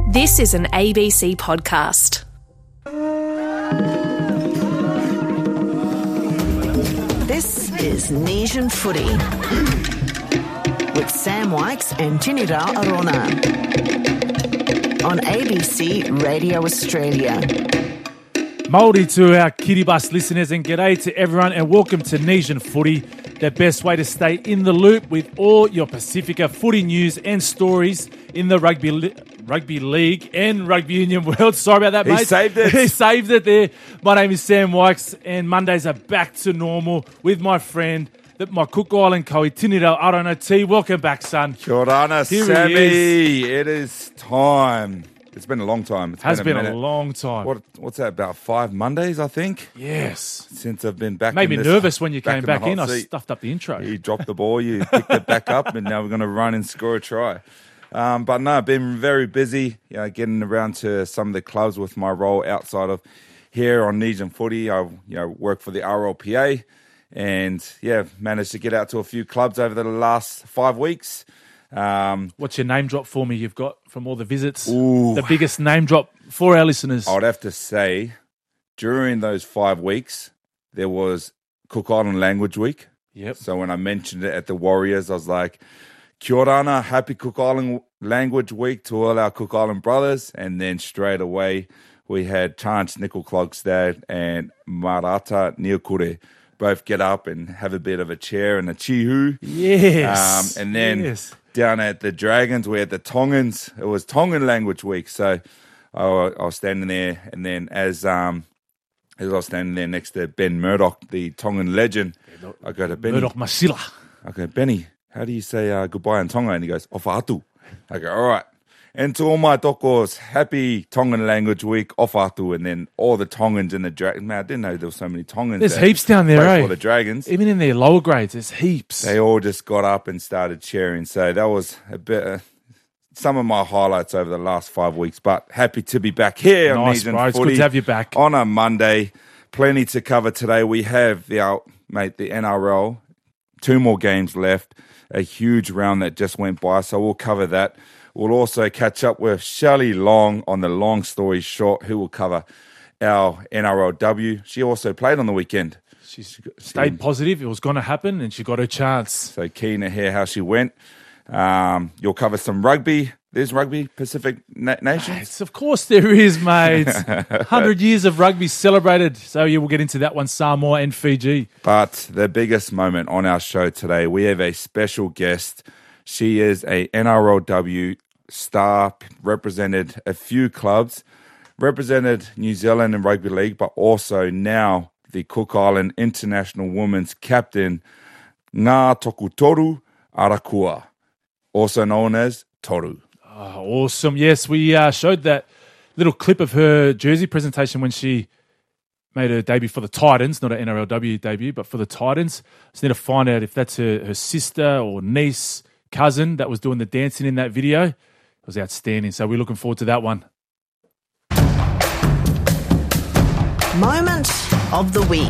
This is an ABC podcast. This is Nation Footy with Sam Wykes and Tinira Arona on ABC Radio Australia. Māori to our Kiribati listeners, and g'day to everyone, and welcome to Nation Footy, the best way to stay in the loop with all your Pacifica footy news and stories in the rugby league and rugby union world. Sorry about that, mate. He saved it. He saved it there. My name is Sam Wykes, and Mondays are back to normal with my friend, my Cook Island Koe, Tinira Arona T. Welcome back, son. Kia ora, Here Sammy. he It is time. It's been a long time. It's Has been a minute. long time. What's that, about 5 Mondays, I think? Yes. Since I've been back Made me in this, nervous when you came the back hot in. I seat. stuffed up the intro. You dropped the ball, you picked it back up, and now we're going to run and score a try. But no, I've been very busy, getting around to some of the clubs with my role outside of here on Nation Footy. I work for the RLPA, and managed to get out to a few clubs over the last 5 weeks. What's your name drop for me you've got from all the visits? Ooh. The biggest name drop for our listeners. I would have to say, during those 5 weeks, there was Cook Island Language Week. Yep. So when I mentioned it at the Warriors, I was like, Kia ora, happy Cook Island Language Week to all our Cook Island brothers. And then straight away, we had Chance Nickel-Klogstad and Marata Niokure both get up and have a bit of a chair and a chihu. Yes. And then Yes. down at the Dragons, we had the Tongans. It was Tongan Language Week. So I was standing there, and then as I was standing there next to Ben Murdoch, the Tongan legend, I go to Benny. Murdoch Masila. I go, Benny, how do you say goodbye in Tonga? And he goes, ofa atu. I go, all right. And to all my tokos, happy Tongan Language Week, ofa atu. And then all the Tongans in the Dragons. Man, I didn't know there were so many Tongans. There's heaps down there, play eh? for the Dragons. Even in their lower grades, there's heaps. They all just got up and started cheering. So that was a bit, some of my highlights over the last 5 weeks. But happy to be back here on Nice, Nation bro. It's Footy good to have you back. on a Monday. Plenty to cover today. We have the NRL. 2 more games left. A huge round that just went by. So we'll cover that. We'll also catch up with Shelley Long on the long story short, who will cover our NRLW. She also played on the weekend. She stayed positive. It was going to happen, and she got her chance. So keen to hear how she went. You'll cover some rugby. There's rugby, Pacific Nations. Of course there is, mate. 100 years of rugby celebrated. So yeah, we'll get into that one, Samoa and Fiji. But the biggest moment on our show today, we have a special guest. She is a NRLW star, represented a few clubs, represented New Zealand in rugby league, but also now the Cook Island International Women's Captain, Ngā Tokutoru Arakua, also known as Toru. Oh, awesome. Yes, we showed that little clip of her jersey presentation when she made her debut for the Titans, not an NRLW debut, but for the Titans. Just need to find out if that's her sister or niece, cousin that was doing the dancing in that video. It was outstanding. So we're looking forward to that one. Moment of the week.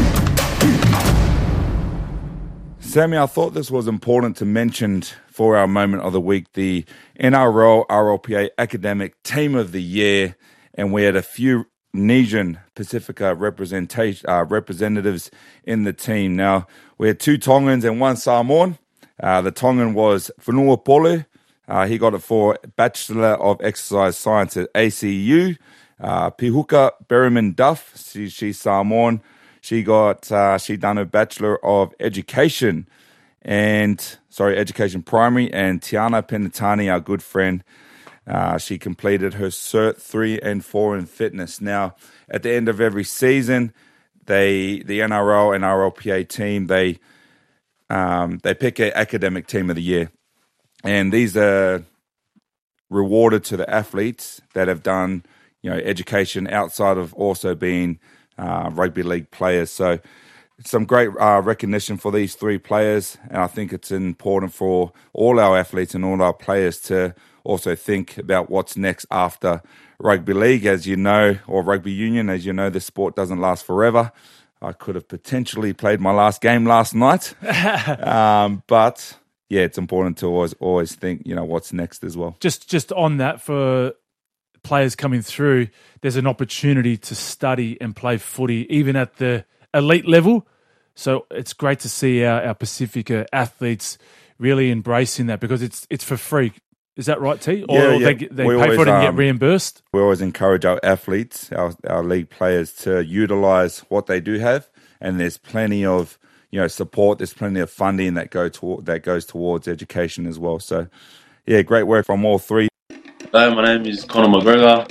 Sammy, I thought this was important to mention for our moment of the week, the NRL RLPA Academic Team of the Year, and we had a few Nation Pacifica representatives in the team. Now, we had 2 Tongans and 1 Samoan. The Tongan was Whenua Pole. He got it for Bachelor of Exercise Science at ACU. Pihuka Berryman Duff, she's Samoan. She done her Bachelor of Education Education Primary, and Tiana Penatani, our good friend, she completed her Cert 3 and 4 in fitness. Now, at the end of every season, the NRL and RLPA team, they pick an academic team of the year. And these are rewarded to the athletes that have done, education outside of also being rugby league players. So some great recognition for these 3 players. And I think it's important for all our athletes and all our players to also think about what's next after rugby league. As you know, or rugby union, as you know, the sport doesn't last forever. I could have potentially played my last game last night. But yeah, it's important to always think, what's next as well. Just on that, for players coming through, there's an opportunity to study and play footy, even at the elite level. So it's great to see our Pacifica athletes really embracing that, because it's for free. Is that right, T? Or Yeah. they pay for it and get reimbursed? We always encourage our athletes, our league players, to utilize what they do have, and there's plenty of support. There's plenty of funding that goes towards education as well. So, yeah, great work from all three. Hello, my name is Conor McGregor.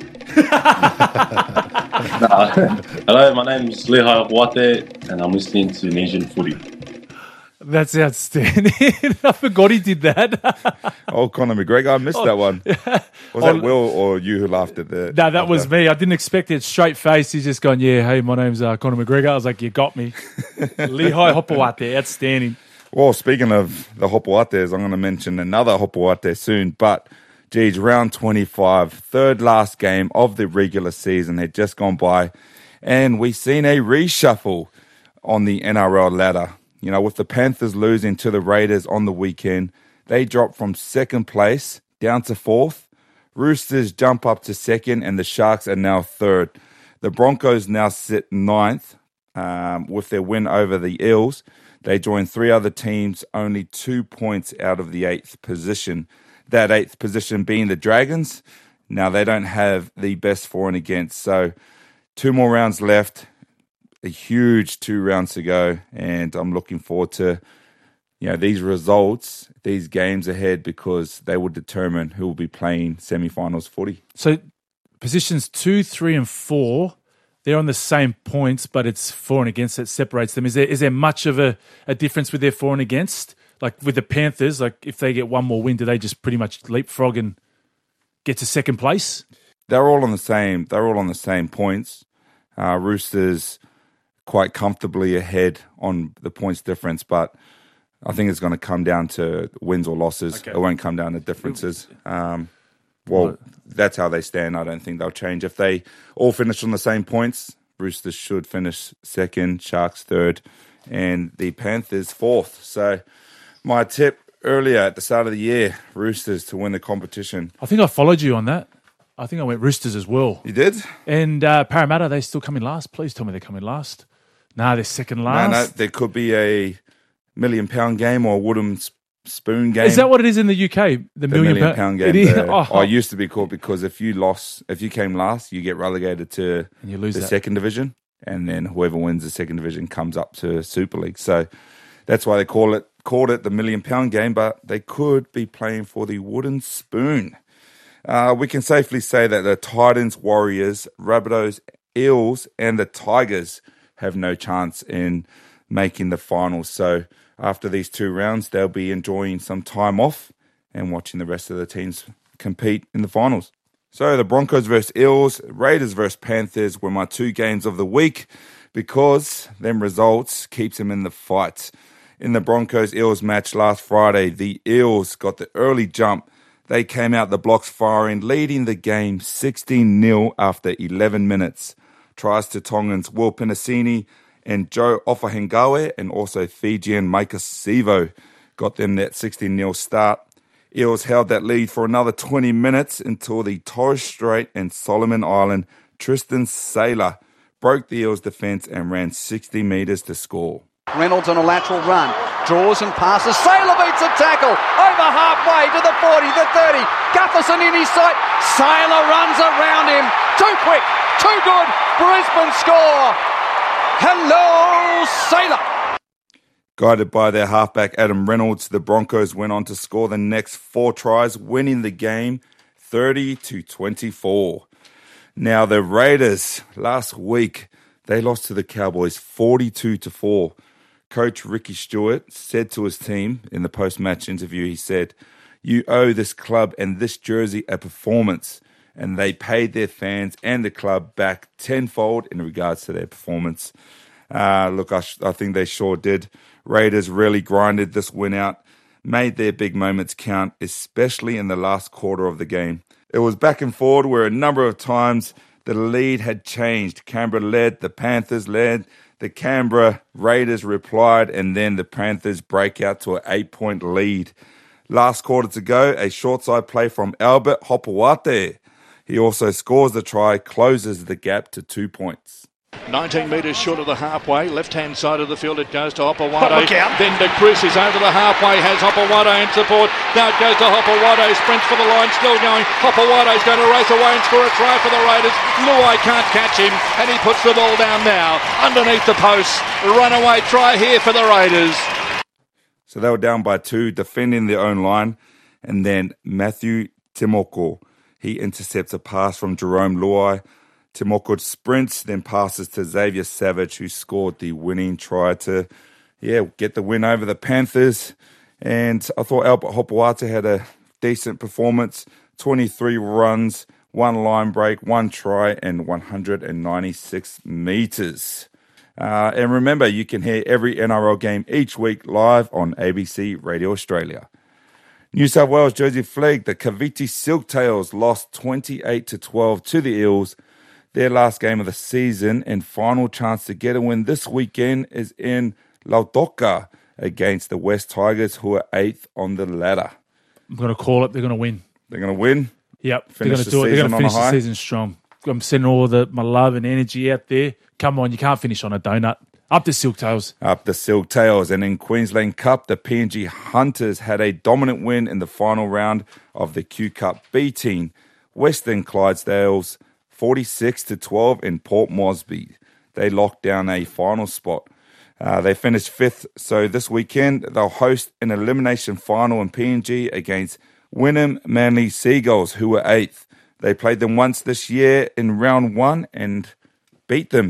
Hello, my name is Lehigh Wate, and I'm listening to Nation Footy. That's outstanding. I forgot he did that. Oh, Conor McGregor, I missed that one. Was that Will or you who laughed at the... No, that was me. I didn't expect it. Straight face. He's just gone, yeah, hey, my name's Conor McGregor. I was like, you got me. Lehigh Hopawate, outstanding. Well, speaking of the Hopoates, I'm going to mention another Hopoate soon, but... Geez, round 25, third last game of the regular season had just gone by, and we've seen a reshuffle on the NRL ladder. With the Panthers losing to the Raiders on the weekend, they dropped from second place down to fourth. Roosters jump up to second, and the Sharks are now third. The Broncos now sit ninth with their win over the Eels. They join three other teams, only 2 points out of the eighth position. That eighth position being the Dragons. Now, they don't have the best for and against. So, 2 more rounds left. A huge 2 rounds to go. And I'm looking forward to, these results, these games ahead, because they will determine who will be playing semi-finals footy. So, positions 2, 3, and 4, they're on the same points, but it's for and against that separates them. Is there much of a difference with their for and against? Like with the Panthers, like if they get one more win, do they just pretty much leapfrog and get to second place? They're all on the same. They're all on the same points. Roosters quite comfortably ahead on the points difference, but I think it's going to come down to wins or losses. Okay. It won't come down to differences. That's how they stand. I don't think they'll change. If they all finish on the same points, Roosters should finish second, Sharks third, and the Panthers fourth. So. My tip earlier at the start of the year, Roosters to win the competition. I think I followed you on that. I think I went Roosters as well. You did? And Parramatta, they still coming last? Please tell me they're coming last. Nah, they're second last. No, there could be a £1 million game or a wooden spoon game. Is that what it is in the UK? The £1 million pound game. It used to be called, because if you came last, you get relegated to the second division, and then whoever wins the second division comes up to Super League. So that's why they called it the £1 million game, but they could be playing for the wooden spoon. We can safely say that the Titans, Warriors, Rabbitohs, Eels, and the Tigers have no chance in making the finals. So after these 2 rounds, they'll be enjoying some time off and watching the rest of the teams compete in the finals. So the Broncos versus Eels, Raiders versus Panthers were my 2 games of the week, because them results keeps them in the fight. In the Broncos-Eels match last Friday, the Eels got the early jump. They came out the blocks firing, leading the game 16-0 after 11 minutes. Tries to Tongans Will Pinasini and Joe Ofahengawe, and also Fijian Maika Sivo got them that 16-0 start. Eels held that lead for another 20 minutes until the Torres Strait and Solomon Island Tristan Saylor broke the Eels' defence and ran 60 metres to score. Reynolds on a lateral run, draws and passes. Saylor beats a tackle, over halfway to the 40, the 30. Gutherson in his sight. Saylor runs around him. Too quick, too good. Brisbane score. Hello, Saylor. Guided by their halfback Adam Reynolds, the Broncos went on to score the next 4 tries, winning the game 30-24. Now the Raiders, last week, they lost to the Cowboys 42-4. Coach Ricky Stewart said to his team in the post-match interview, he said, "You owe this club and this jersey a performance." And they paid their fans and the club back tenfold in regards to their performance. Look, I think they sure did. Raiders really grinded this win out, made their big moments count, especially in the last quarter of the game. It was back and forward where a number of times the lead had changed. Canberra led, the Panthers led, the Canberra Raiders replied, and then the Panthers break out to an 8-point lead. Last quarter to go, a short side play from Albert Hopawate. He also scores the try, closes the gap to 2 points. 19 metres short of the halfway, left-hand side of the field, it goes to Hopewade. Then De Cruz is over the halfway, has Hopewade in support. Now it goes to Hopewade, sprints for the line, still going. Hopowade's going to race away and score a try for the Raiders. Luai can't catch him, and he puts the ball down now, underneath the post. Runaway try here for the Raiders. So they were down by 2, defending their own line. And then Matthew Timoko, he intercepts a pass from Jerome Luai. Timoko sprints, then passes to Xavier Savage, who scored the winning try to, get the win over the Panthers. And I thought Albert Hopoate had a decent performance, 23 runs, 1 line break, 1 try, and 196 meters. And remember, you can hear every NRL game each week live on ABC Radio Australia. New South Wales Jersey Flegg, the Cavite Silktails lost 28-12 to the Eels. Their last game of the season and final chance to get a win this weekend is in Lautoka against the West Tigers, who are 8th on the ladder. I'm going to call it. They're going to win. They're going to win? Yep. They're going to do it. They're going to finish the season strong. I'm sending all my love and energy out there. Come on, you can't finish on a donut. Up the Silktails. Up the Silktails. And in Queensland Cup, the PNG Hunters had a dominant win in the final round of the Q Cup, beating Western Clydesdales 46-12 in Port Moresby. They locked down a final spot. They finished 5th, so this weekend they'll host an elimination final in PNG against Wynnum Manly Seagulls, who were 8th. They played them once this year in round 1 and beat them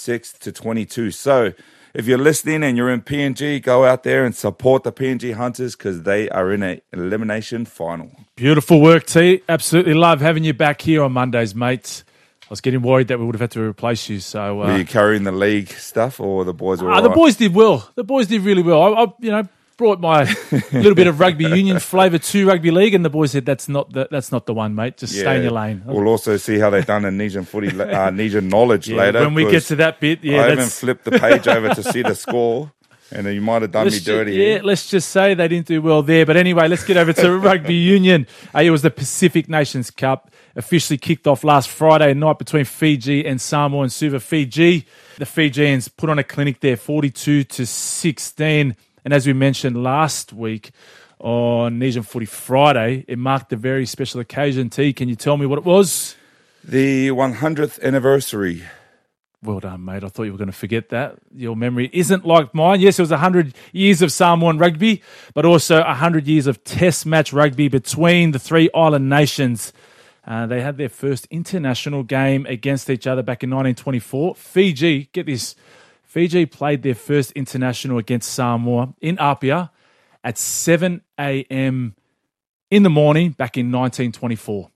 36-22. So if you're listening and you're in PNG, go out there and support the PNG Hunters because they are in an elimination final. Beautiful work, T. Absolutely love having you back here on Mondays, mate. I was getting worried that we would have had to replace you. So were you carrying the league stuff, or the boys were? The boys did well. The boys did really well. I brought my little bit of rugby union flavour to rugby league, and the boys said that's not the one, mate. Just stay in your lane. We'll also see how they've done in Nesian footy, Nesian knowledge later. When we get to that bit, I haven't flipped the page over to see the score. And you might have done me dirty. Let's just say they didn't do well there. But anyway, let's get over to rugby union. It was the Pacific Nations Cup, officially kicked off last Friday night between Fiji and Samoa and Suva. Fiji, the Fijians put on a clinic there, 42-16. And as we mentioned last week on Nesian Footy Friday, it marked a very special occasion. T, can you tell me what it was? The 100th anniversary. Well done, mate. I thought you were going to forget that. Your memory isn't like mine. Yes, it was 100 years of Samoan rugby, but also 100 years of test match rugby between the 3 island nations. They had their first international game against each other back in 1924. Fiji, get this, Fiji played their first international against Samoa in Apia at 7 a.m. in the morning back in 1924.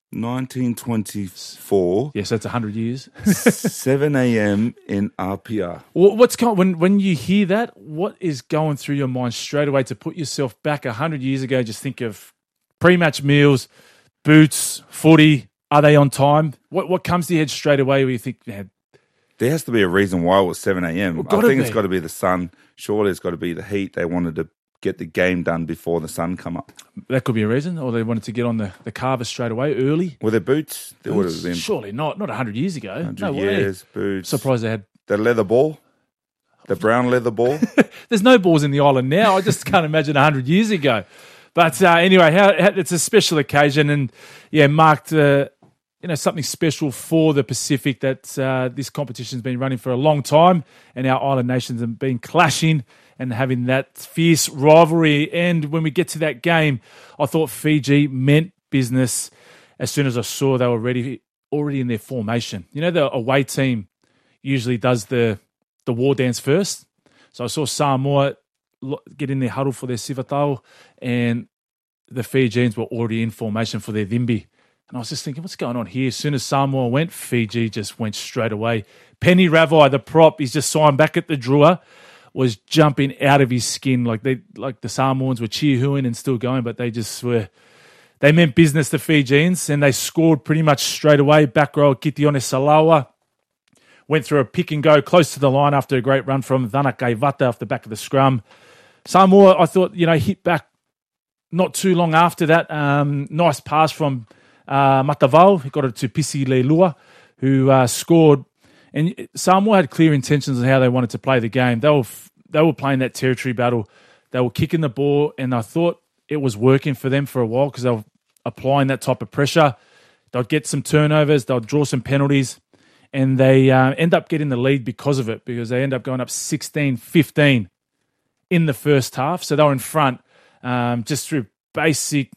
1924. Yes, that's 100 years. 7 a.m. in Apia. What's when you hear that? What is going through your mind straight away to put yourself back 100 years ago? Just think of pre-match meals, boots, footy. Are they on time? What comes to your head straight away where you think, man, there has to be a reason why it was 7 a.m. I think it's got to be the sun. Surely it's got to be the heat. They wanted to get the game done before the sun come up. That could be a reason. Or they wanted to get on the carver straight away, early. Were there boots? There would have been. Surely not 100 years ago. 100 years, boots. Surprised they had. The leather ball? The brown leather ball? There's no balls in the island now. I just can't imagine 100 years ago. But anyway, it's a special occasion and, marked... something special for the Pacific that this competition's been running for a long time and our island nations have been clashing and having that fierce rivalry. And when we get to that game, I thought Fiji meant business as soon as I saw they were already in their formation. You know, the away team usually does the war dance first. So I saw Samoa get in their huddle for their sivatau and the Fijians were already in formation for their dhimbi. And I was just thinking, what's going on here? As soon as Samoa went, Fiji just went straight away. Penny Ravai, the prop, he's just signed back at the Drua, was jumping out of his skin. Like the Samoans were cheer-hooing and still going, but they meant business, the Fijians, and they scored pretty much straight away. Back row, Kitione Salawa went through a pick and go close to the line after a great run from Thanakai Vata off the back of the scrum. Samoa, I thought, hit back not too long after that. Nice pass from Matavao. He got it to Pisi Leilua, who scored. And Samoa had clear intentions on how they wanted to play the game. They were playing that territory battle. They were kicking the ball, and I thought it was working for them for a while because they were applying that type of pressure. They'd get some turnovers. They'd draw some penalties. And they end up getting the lead because of it, because they end up going up 16-15 in the first half. So they were in front just through basic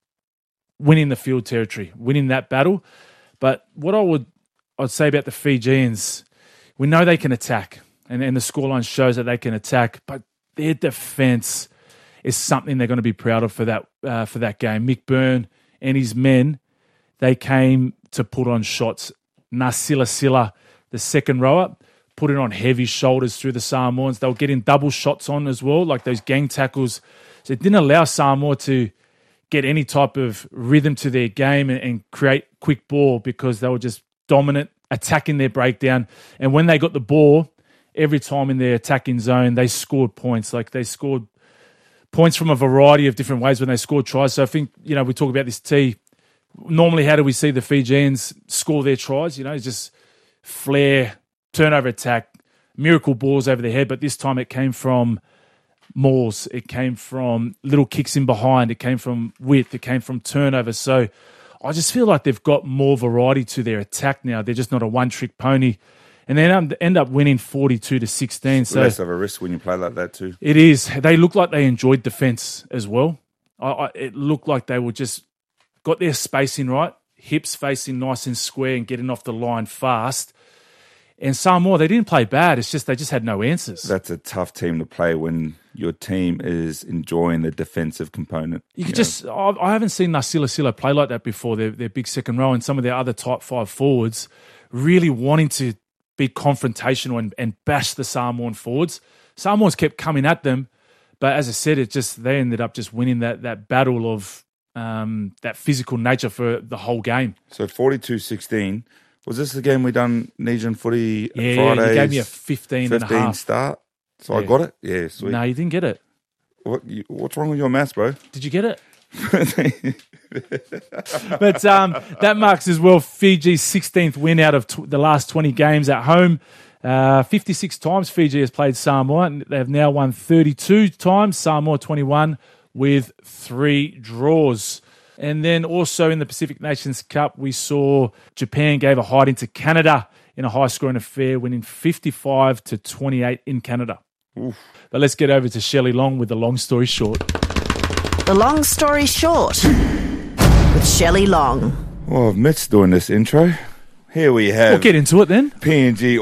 winning the field territory, winning that battle. But what I'd say about the Fijians, we know they can attack, and the scoreline shows that they can attack, but their defence is something they're going to be proud of for that game. Mick Byrne and his men, they came to put on shots. Nasila Silla, the second rower, put it on heavy shoulders through the Samoans. They were getting double shots on as well, like those gang tackles. So it didn't allow Samoa to get any type of rhythm to their game and create quick ball because they were just dominant, attacking their breakdown. And when they got the ball, every time in their attacking zone, they scored points. Like they scored points from a variety of different ways when they scored tries. So I think, we talk about this T. Normally, how do we see the Fijians score their tries? It's just flair, turnover attack, miracle balls over their head. But this time it came from mauls. It came from little kicks in behind. It came from width. It came from turnovers. So I just feel like they've got more variety to their attack now. They're just not a one-trick pony. And they end up winning 42-16. So less of a risk when you play like that too. It is. They look like they enjoyed defence as well. It looked like they were just got their spacing right, hips facing nice and square and getting off the line fast. And Samoa, they didn't play bad. It's just they just had no answers. That's a tough team to play when your team is enjoying the defensive component. I haven't seen Nasila Silla play like that before. Their big second row and some of their other type 5 forwards really wanting to be confrontational and bash the Samoan forwards. Samoans kept coming at them, but as I said, they ended up just winning that battle of that physical nature for the whole game. So 42-16. Was this the game we done Nesian footy Fridays? Yeah, you gave me a 15 and a half. start. So I got it? Yeah, sweet. No, you didn't get it. What's wrong with your maths, bro? Did you get it? But that marks as well Fiji's 16th win out of the last 20 games at home. 56 times Fiji has played Samoa. And they have now won 32 times. Samoa 21 with 3 draws. And then also in the Pacific Nations Cup, we saw Japan gave a hiding to Canada in a high-scoring affair, winning 55-28 in Canada. Oof. But let's get over to Shelley Long with the long story short. The long story short with Shelley Long. Well, Mitt's doing this intro. Here we have... We'll get into it then. PNG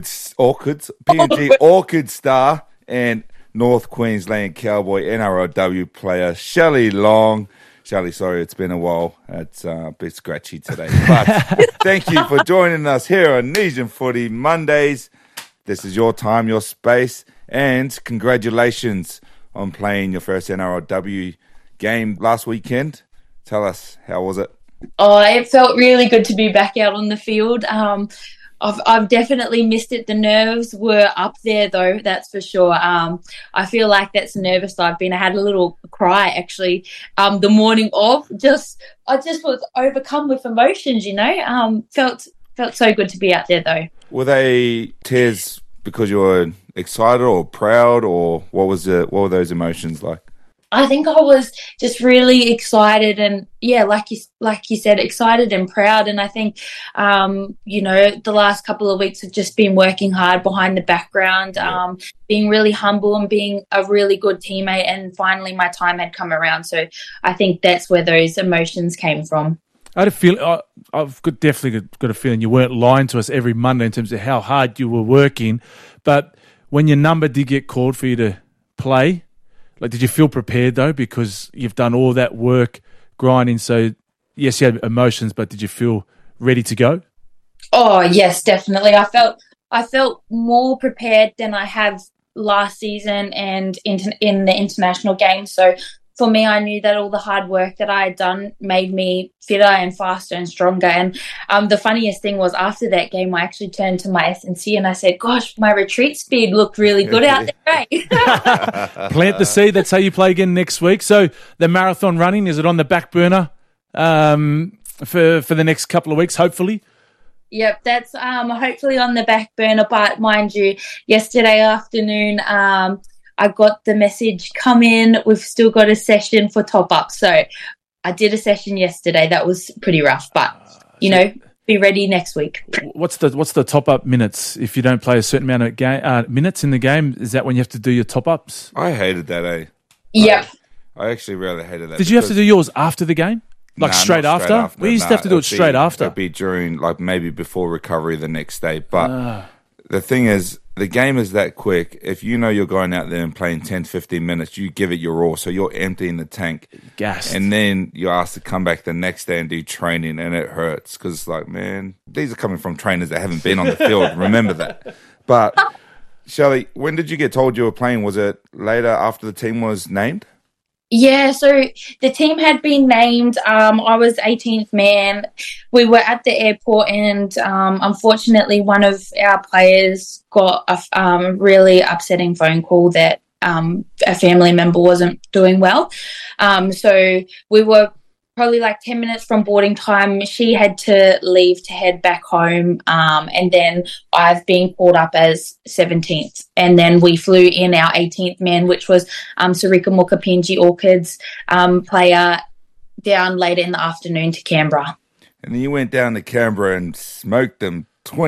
Orchid Star and North Queensland Cowboy NRLW player Shelley Long. Shelley, sorry, it's been a while. It's a bit scratchy today. But thank you for joining us here on Nesian Footy Mondays. This is your time, your space, and congratulations on playing your first NRLW game last weekend. Tell us, how was it? Oh, it felt really good to be back out on the field. I've definitely missed it. The nerves were up there, though, that's for sure. I feel like that's the nervous I've been. I had a little cry, actually, the morning of. I just was overcome with emotions, Felt so good to be out there, though. Were they tears because you were excited or proud, or what were those emotions like? I think I was just really excited and, like you said, excited and proud. And I think, the last couple of weeks have just been working hard behind the background, being really humble and being a really good teammate. And finally my time had come around. So I think that's where those emotions came from. I had a feeling, I've definitely got a feeling you weren't lying to us every Monday in terms of how hard you were working. But when your number did get called for you to play, did you feel prepared, though, because you've done all that work grinding? So, yes, you had emotions, but did you feel ready to go? Oh, yes, definitely. I felt more prepared than I have last season and in the international games. So, for me, I knew that all the hard work that I had done made me fitter and faster and stronger. And the funniest thing was after that game, I actually turned to my SNC and I said, gosh, my retreat speed looked really good out there, right? Plant the seed. That's how you play again next week. So the marathon running, is it on the back burner for the next couple of weeks, hopefully? Yep, that's hopefully on the back burner. But mind you, yesterday afternoon, I got the message, come in, we've still got a session for top-up. So I did a session yesterday. That was pretty rough, but, be ready next week. What's the top-up minutes? If you don't play a certain amount of minutes in the game, is that when you have to do your top-ups? I hated that, eh? Yep. I actually really hated that. Did you have to do yours after the game? Like straight after? We used to have to do it straight after. It'd be during, like maybe before recovery the next day. But the thing is, the game is that quick. If you know you're going out there and playing 10, 15 minutes, you give it your all. So you're emptying the tank. Gassed. And then you're asked to come back the next day and do training, and it hurts. Because, like, man, these are coming from trainers that haven't been on the field. Remember that. But, Shelley, when did you get told you were playing? Was it later after the team was named? Yeah, so the team had been named. I was 18th man. We were at the airport, and unfortunately, one of our players got a really upsetting phone call that a family member wasn't doing well. So we were probably like 10 minutes from boarding time. She had to leave to head back home, and then I've been called up as 17th. And then we flew in our 18th man, which was Sarika Mukapinji Orchids player, down later in the afternoon to Canberra. And then you went down to Canberra and smoked them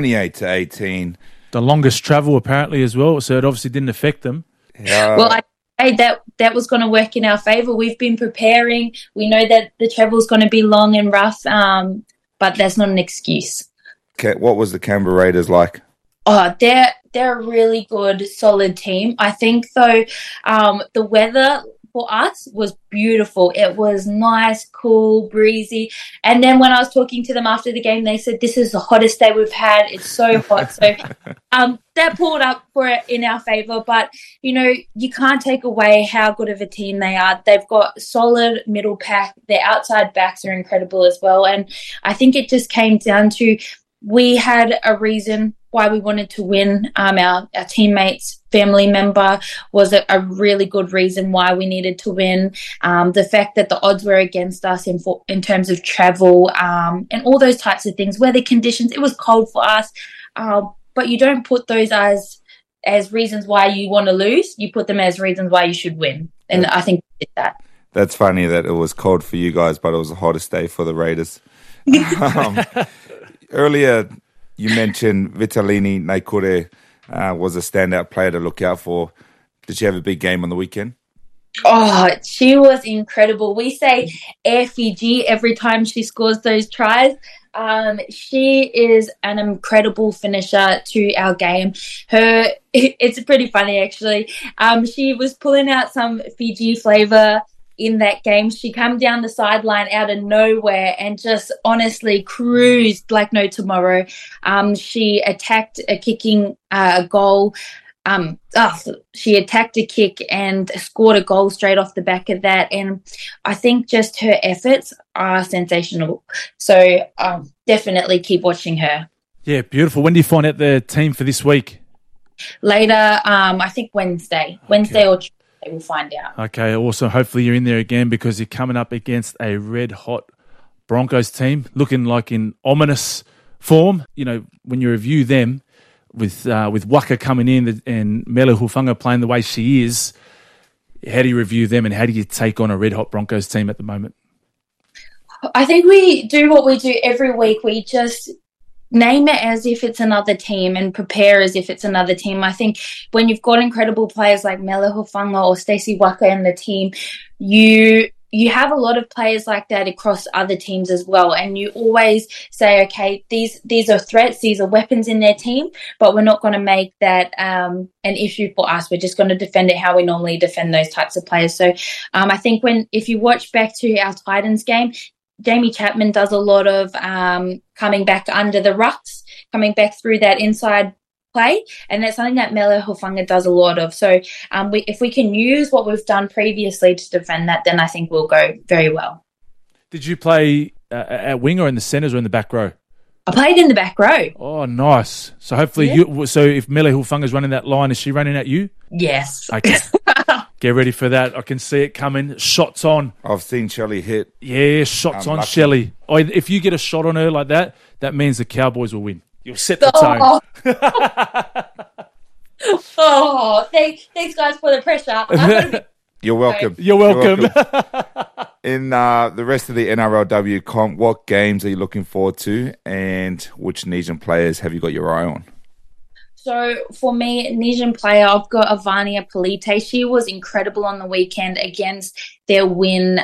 28-18. The longest travel apparently as well, so it obviously didn't affect them. Well, that was going to work in our favour. We've been preparing. We know that the travel is going to be long and rough, but that's not an excuse. Okay, what was the Canberra Raiders like? Oh, they're a really good, solid team. I think, though, the weather for us was beautiful. It was nice, cool, breezy. And then when I was talking to them after the game, they said, this is the hottest day we've had. It's so hot. So that pulled up for it in our favour. But, you can't take away how good of a team they are. They've got solid middle pack. Their outside backs are incredible as well. And I think it just came down to we had a reason why we wanted to win. Our teammates, family member was a really good reason why we needed to win. The fact that the odds were against us in terms of travel and all those types of things, weather conditions, it was cold for us. But you don't put those as reasons why you want to lose. You put them as reasons why you should win. And I think we did that. That's funny that it was cold for you guys, but it was the hottest day for the Raiders. Earlier, you mentioned Vitalini Naikure was a standout player to look out for. Did she have a big game on the weekend? Oh, she was incredible. We say Air Fiji every time she scores those tries. She is an incredible finisher to our game. It's pretty funny, actually. She was pulling out some Fiji flavour in that game. She came down the sideline out of nowhere and just honestly cruised like no tomorrow. She attacked a kicking goal. She attacked a kick and scored a goal straight off the back of that. And I think just her efforts are sensational. So definitely keep watching her. Yeah, beautiful. When do you find out the team for this week? Later, I think Wednesday. Okay. Wednesday or Tuesday. We'll find out. Okay, awesome. Hopefully you're in there again because you're coming up against a red-hot Broncos team looking like in ominous form. When you review them with Waka coming in and Mele Hufanga playing the way she is, how do you review them and how do you take on a red-hot Broncos team at the moment? I think we do what we do every week. We just name it as if it's another team and prepare as if it's another team. I think when you've got incredible players like Mele Hufanga or Stacey Waka in the team, you have a lot of players like that across other teams as well. And you always say, okay, these are threats, these are weapons in their team, but we're not going to make that an issue for us. We're just going to defend it how we normally defend those types of players. So I think if you watch back to our Titans game, Jamie Chapman does a lot of coming back under the rucks, coming back through that inside play, and that's something that Mele Hufanga does a lot of. So if we can use what we've done previously to defend that, then I think we'll go very well. Did you play at wing or in the centres or in the back row? I played in the back row. Oh, nice. So hopefully so if Mele Hufanga's running that line, is she running at you? Yes. Okay. Get ready for that. I can see it coming. Shots on. I've seen Shelley hit. Yeah, shots on Shelley. Oh, if you get a shot on her like that, that means the Cowboys will win. You'll set the tone. Thanks guys for the pressure. You're welcome. You're welcome. In the rest of the NRLW comp, what games are you looking forward to, and which Nesian players have you got your eye on? So for me, Nesian player, I've got Ivania Polite. She was incredible on the weekend against their win.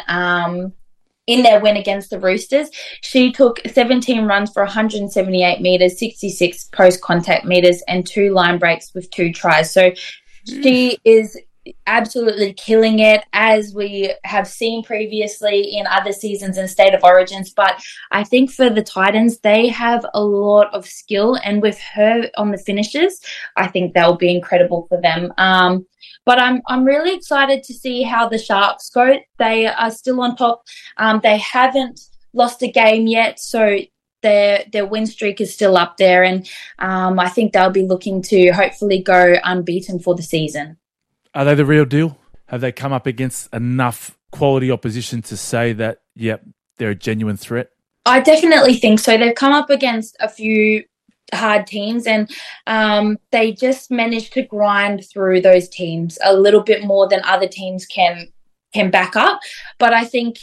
In their win against the Roosters, she took 17 runs for 178 metres, 66 post-contact metres, and 2 line breaks with 2 tries. So she is absolutely killing it, as we have seen previously in other seasons in State of Origins. But I think for the Titans, they have a lot of skill, and with her on the finishes, I think that will be incredible for them. But I'm really excited to see how the Sharks go. They are still on top. They haven't lost a game yet, so their win streak is still up there, and I think they'll be looking to hopefully go unbeaten for the season. Are they the real deal? Have they come up against enough quality opposition to say that, yep, they're a genuine threat? I definitely think so. They've come up against a few hard teams, and they just managed to grind through those teams a little bit more than other teams can back up. But I think,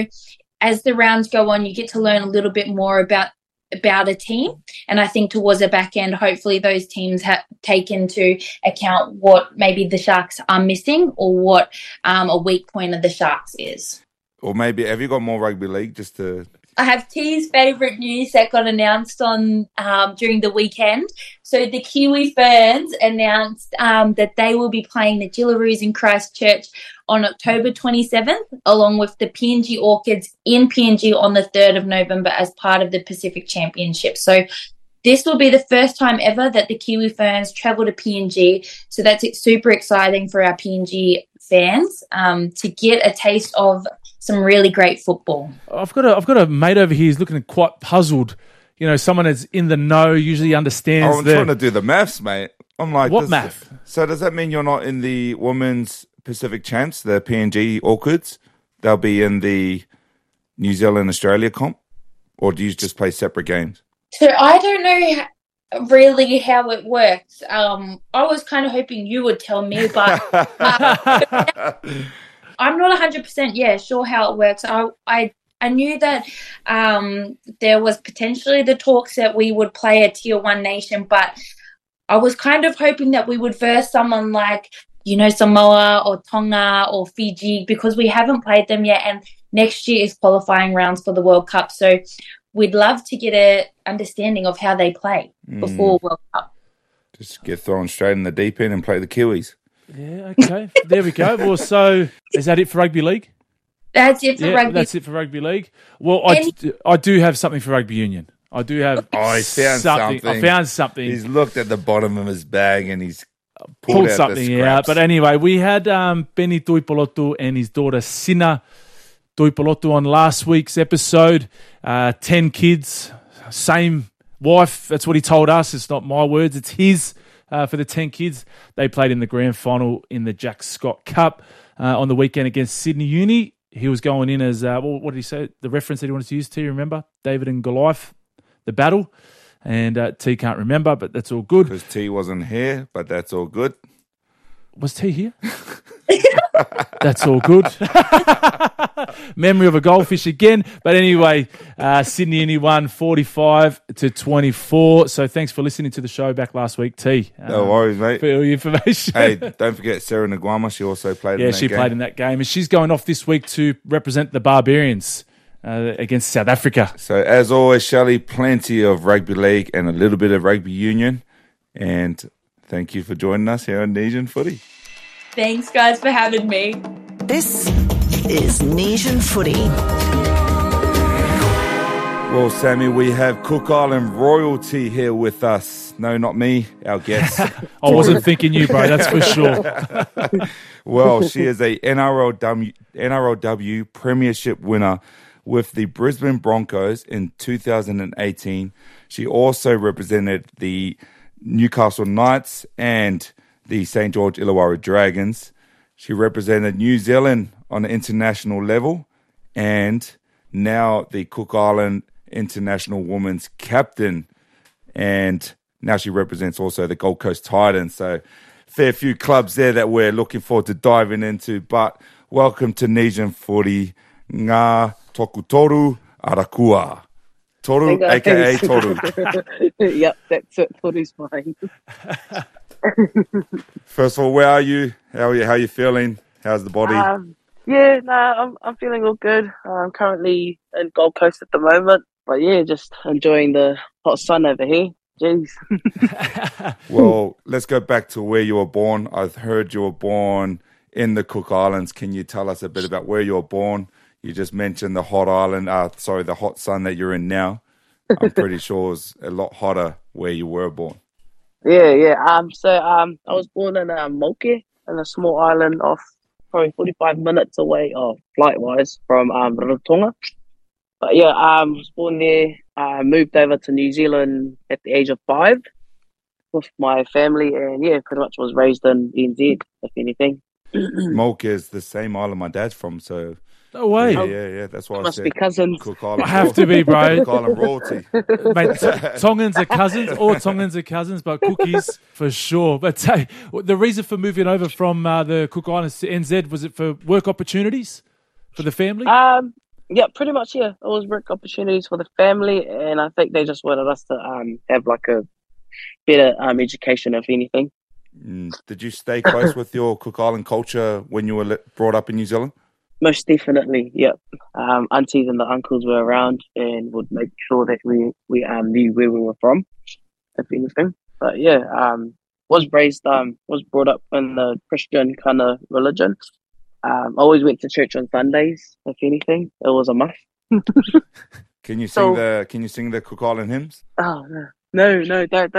as the rounds go on, you get to learn a little bit more about a team, and I think towards the back end, hopefully those teams have taken into account what maybe the Sharks are missing, or what a weak point of the Sharks is. Or maybe, have you got more rugby league just to... I have T's favourite news that got announced on during the weekend. So the Kiwi Ferns announced that they will be playing the Jillaroos in Christchurch on October 27th, along with the PNG Orchids in PNG on the 3rd of November as part of the Pacific Championship. So this will be the first time ever that the Kiwi Ferns travel to PNG. So that's super exciting for our PNG fans to get a taste of some really great football. I've got a mate over here who's looking quite puzzled. Someone that's in the know, usually understands. I'm trying to do the maths, mate. I'm like, what math? So does that mean you're not in the Women's Pacific Champs, the PNG Orchids? They'll be in the New Zealand Australia comp, or do you just play separate games? So I don't know really how it works. I was kind of hoping you would tell me, but I'm not 100% sure how it works. I knew that there was potentially the talks that we would play a Tier 1 nation, but I was kind of hoping that we would verse someone like, Samoa or Tonga or Fiji, because we haven't played them yet, and next year is qualifying rounds for the World Cup. So we'd love to get an understanding of how they play before World Cup. Just get thrown straight in the deep end and play the Kiwis. Yeah, okay. There we go. Well, so is that it for rugby league? That's it for rugby. That's it for rugby league. Well, I do have something for rugby union. I do have he found something. I found something. He's looked at the bottom of his bag and he's pulled something out. But anyway, we had Benny Tuipolotu and his daughter Sina Tuipolotu on last week's episode. 10 kids, same wife. That's what he told us. It's not my words. It's his. For the 10 kids, they played in the grand final in the Jack Scott Cup on the weekend against Sydney Uni. He was going in as, what did he say? The reference that he wanted to use, T, remember? David and Goliath, the battle. And T can't remember, but that's all good. Because T wasn't here, but that's all good. Was T here? That's all good. Memory of a goldfish again. But anyway, Sydney Uni won 45-24. So thanks for listening to the show back last week, T. No worries, mate. For all your information. Hey, don't forget Sarah Nguama. She also played in that game. Yeah, she played in that game. And she's going off this week to represent the Barbarians against South Africa. So as always, Shelley, plenty of rugby league and a little bit of rugby union. And thank you for joining us here on Nesian Footy. Thanks, guys, for having me. This is Nesian Footy. Well, Sammy, we have Cook Island royalty here with us. No, not me, our guest. I wasn't thinking you, bro, that's for sure. Well, she is a NRLW Premiership winner with the Brisbane Broncos in 2018. She also represented the Newcastle Knights and the St. George Illawarra Dragons. She represented New Zealand on an international level and now the Cook Island International Women's Captain. And now she represents also the Gold Coast Titans. So fair few clubs there that we're looking forward to diving into. But welcome to Nesian Footy, Ngā Toku Toru Arakua. Toru, a.k.a. Toru. Yep, that's it. Toru's fine. First of all, where are you? How are you feeling? How's the body? I'm feeling all good. I'm currently in Gold Coast at the moment. But yeah, just enjoying the hot sun over here. Jeez. Well, let's go back to where you were born. I've heard you were born in the Cook Islands. Can you tell us a bit about where you were born? You just mentioned the the hot sun that you're in now. I'm pretty sure it was a lot hotter where you were born. Yeah. I was born in Moke, in a small island off probably 45 minutes away, flight-wise, from Rarotonga. But yeah, I was born there. I moved over to New Zealand at the age of 5 with my family, and yeah, pretty much was raised in NZ, if anything. Moke is the same island my dad's from, so... No way. Yeah. That's why Must be cousins. Cook Island. I have to be, bro. Cook Island royalty. Mate, Tongans are cousins. All Tongans are cousins, but cookies for sure. But the reason for moving over from the Cook Islands to NZ, was it for work opportunities for the family? Yeah, pretty much, yeah. It was work opportunities for the family, and I think they just wanted us to have like a better education, if anything. Did you stay close with your Cook Island culture when you were brought up in New Zealand? Most definitely, yep. Aunties and the uncles were around and would make sure that we knew where we were from, if anything. But yeah, was brought up in the Christian kind of religion. Always went to church on Sundays, if anything. It was a must. Can you sing the Cook Island hymns? Oh no, don't.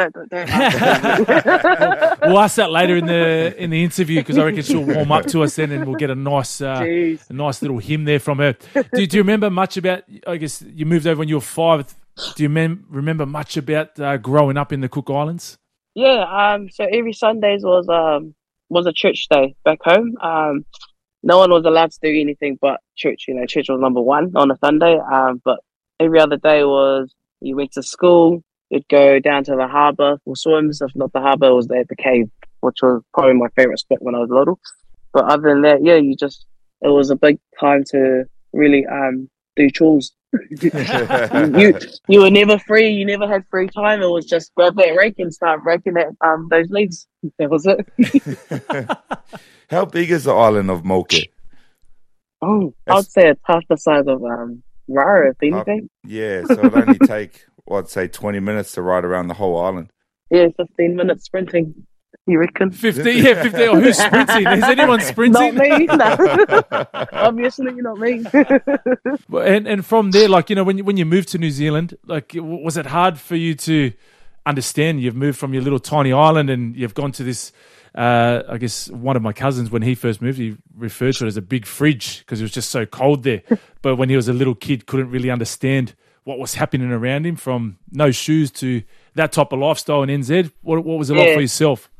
We'll ask that later in the interview, because I reckon she'll warm up to us then, and we'll get a nice little hymn there from her. Do you remember much about? I guess you moved over when you were 5. Do you remember much about growing up in the Cook Islands? Yeah. So every Sundays was a church day back home. No one was allowed to do anything but church. Church was number one on a Sunday. But every other day was you went to school. You'd go down to the harbour for swims. If not the harbour, it was at the cave, which was probably my favourite spot when I was little. But other than that, yeah, it was a big time to really do chores. You were never free. You never had free time. It was just grab that rake and start raking those leaves. That was it. How big is the island of Moke? Oh, I'd say it's half the size of Rara, if anything. Yeah, so it only take, I'd say 20 minutes to ride around the whole island. Yeah, 15 minutes sprinting, you reckon? 50. Oh, who's sprinting? Is anyone sprinting? Not me, no. Obviously, not me. And from there, when you moved to New Zealand, was it hard for you to understand? You've moved from your little tiny island and you've gone to this, I guess one of my cousins, when he first moved, he referred to it as a big fridge because it was just so cold there. But when he was a little kid, couldn't really understand what was happening around him, from no shoes to that type of lifestyle in NZ. What was it like for yourself?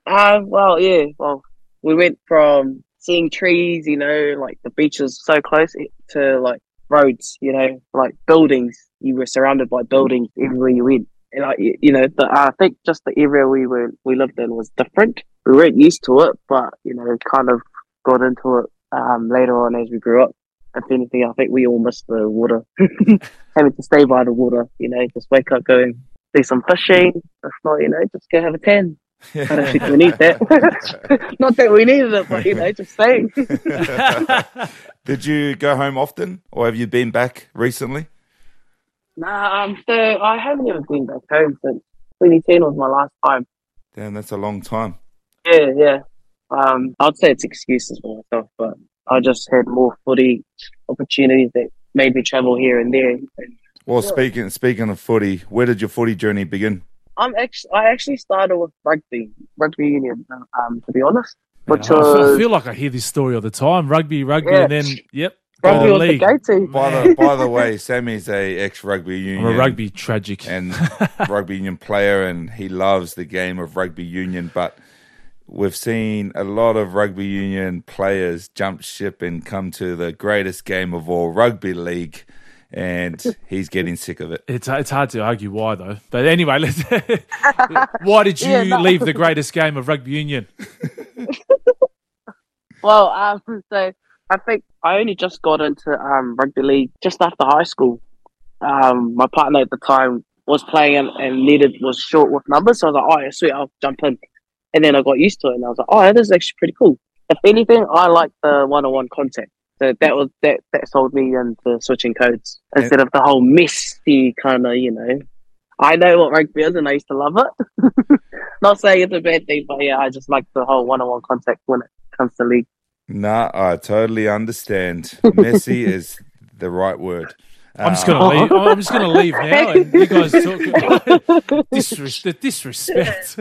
We went from seeing trees, like the beaches so close, to like roads, like buildings. You were surrounded by buildings everywhere you went. And I think just the area we lived in was different. We weren't used to it, but kind of got into it later on as we grew up. If anything, I think we all missed the water, having to stay by the water. Just wake up, go and do some fishing. If not, just go have a tan. I don't think we need that. Not that we needed it, but just saying. Did you go home often, or have you been back recently? Nah, so I haven't even been back home since 2010 was my last time. Damn, that's a long time. Yeah. I'd say it's excuses for myself, but I just had more footy opportunities that made me travel here and there. Well, speaking of footy, where did your footy journey begin? I actually started with rugby union, to be honest. I feel like I hear this story all the time. Rugby, and then, yep. Rugby was the go-to. By the way, Sammy's a ex-rugby union. I'm a rugby tragic. And rugby union player, and he loves the game of rugby union. But we've seen a lot of rugby union players jump ship and come to the greatest game of all, rugby league, and he's getting sick of it. It's hard to argue why, though. But anyway, why did you leave the greatest game of rugby union? Well, so I think I only just got into rugby league just after high school. My partner at the time was playing and was short with numbers, so I was like, oh, yeah, sweet, I'll jump in. And then I got used to it, and I was like, oh, this is actually pretty cool. If anything, I like the one-on-one contact. So that sold me into switching codes instead of the whole messy kind of, I know what rugby is and I used to love it. Not saying it's a bad thing, but yeah, I just like the whole one-on-one contact when it comes to league. Nah, I totally understand. Messy is the right word. I'm just going to leave. I'm just going to leave now, and you guys talk the disrespect.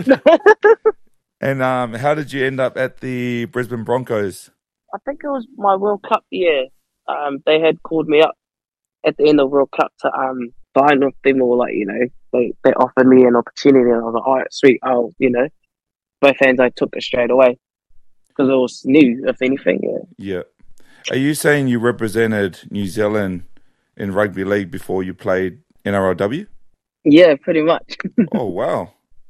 And how did you end up at the Brisbane Broncos? I think it was my World Cup year. They had called me up at the end of World Cup to sign with them, or they offered me an opportunity, and I was like, all right, sweet. Both hands I took it straight away because it was new, if anything. Yeah. Are you saying you represented New Zealand in rugby league before you played NRLW? Yeah, pretty much. Oh, wow.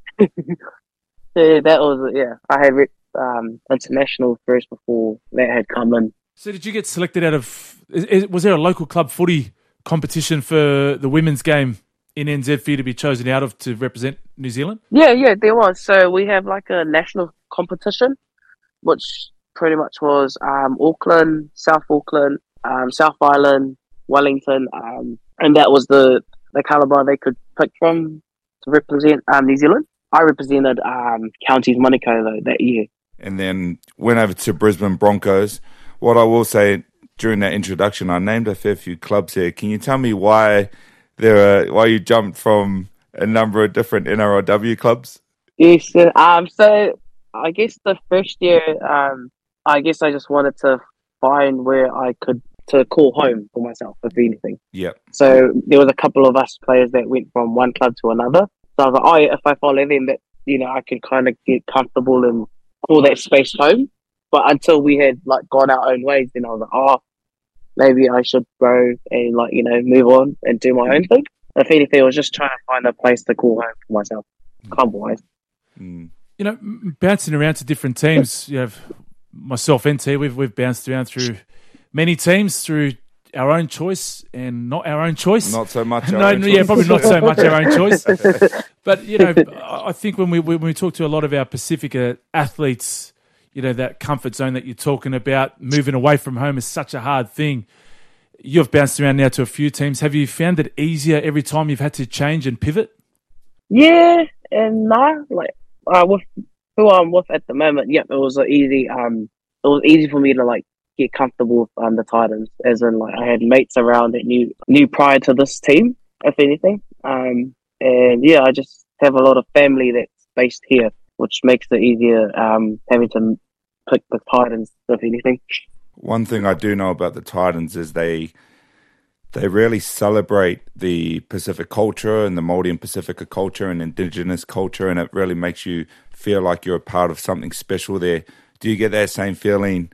Yeah, that was, I had international first before that had come in. So did you get selected out of, was there a local club footy competition for the women's game in NZ for you to be chosen out of to represent New Zealand? Yeah, there was. So we have like a national competition, which pretty much was Auckland, South Auckland, South Island, Wellington, and that was the calibre they could pick from to represent New Zealand. I represented Counties Monaco though that year. And then went over to Brisbane Broncos. What I will say during that introduction, I named a fair few clubs here. Can you tell me why you jumped from a number of different NRLW clubs? Yes, so I guess the first year, I guess I just wanted to find where I could to call home for myself, if anything. Yep. So there was a couple of us players that went from one club to another. So I was like, oh yeah, if I follow them, that I can kind of get comfortable and call that space home. But until we had gone our own ways, then I was like, oh, maybe I should go and move on and do my own thing. If anything, I was just trying to find a place to call home for myself, club-wise. Mm. Bouncing around to different teams, you have myself and T, we've bounced around through many teams through our own choice and not our own choice. Not so much our own choice. Yeah, probably not so much our own choice. But, I think when we talk to a lot of our Pacifica athletes, that comfort zone that you're talking about, moving away from home is such a hard thing. You've bounced around now to a few teams. Have you found it easier every time you've had to change and pivot? Yeah, and no. With who I'm with at the moment, it was easy. It was easy for me to get comfortable with the Titans, as in I had mates around that knew prior to this team, if anything. And I just have a lot of family that's based here, which makes it easier having to pick the Titans, if anything. One thing I do know about the Titans is they really celebrate the Pacific culture and the Māori and Pacifica culture and Indigenous culture, and it really makes you feel like you're a part of something special there. Do you get that same feeling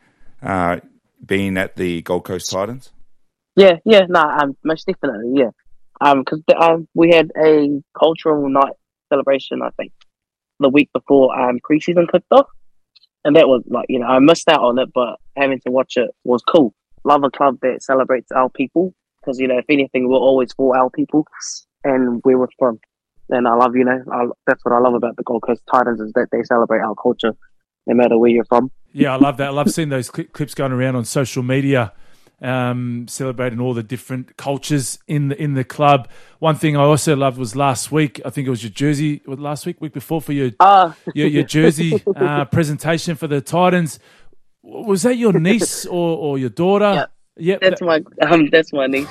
being at the Gold Coast Titans? Yeah, most definitely, yeah. Because we had a cultural night celebration, I think, the week before pre-season kicked off, and that was I missed out on it, but having to watch it was cool. Love a club that celebrates our people, because if anything, we're always for our people and where we're from. And I love that's what I love about the Gold Coast Titans, is that they celebrate our culture no matter where you're from. Yeah, I love that. I love seeing those clips going around on social media, celebrating all the different cultures in the club. One thing I also loved was last week. I think it was your jersey. Week before for your jersey presentation for the Titans. Was that your niece or your daughter? Yeah, that's my niece.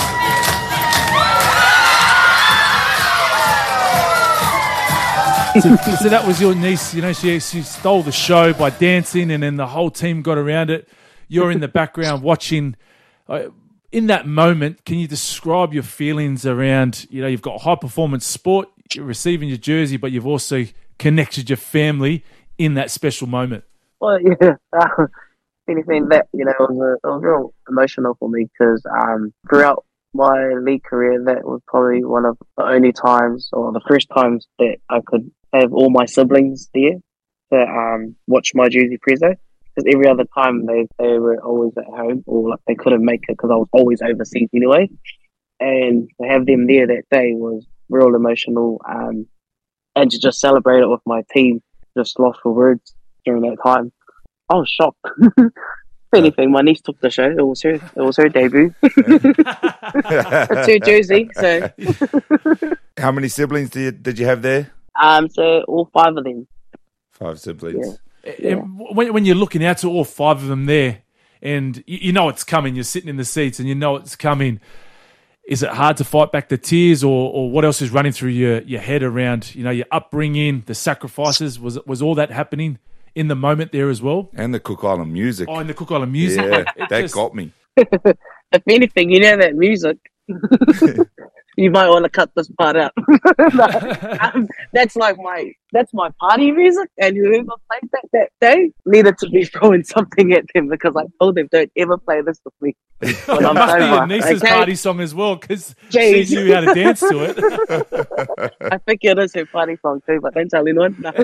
So that was your niece. She stole the show by dancing, and then the whole team got around it. You're in the background watching. In that moment, can you describe your feelings around, you've got high performance sport, you're receiving your jersey, but you've also connected your family in that special moment? Well, yeah. Anything that, it was real emotional for me because throughout my league career, that was probably one of the only times or the first times that I could have all my siblings there to watch my jersey preso. Because every other time they were always at home or like they couldn't make it because I was always overseas anyway. And to have them there that day was real emotional. And to just celebrate it with my team, just lost for words during that time. I was shocked. If anything, my niece took the show. It was her debut. It's her jersey. So, How many siblings did you have there? So all 5 of them. 5 siblings. Yeah. When you're looking out to all 5 of them there, and you know it's coming, you're sitting in the seats and you know it's coming. Is it hard to fight back the tears, or what else is running through your head around your upbringing, the sacrifices? Was all that happening in the moment there as well? And the Cook Island music. Oh, and the Cook Island music. Yeah, that got me. If anything, that music. You might want to cut this part out. That's my party music, and whoever played that day needed to be throwing something at them because I told them don't ever play this with me. It must be your niece's party song as well because she knew how to dance to it. I think it is her party song too, but don't tell anyone. No.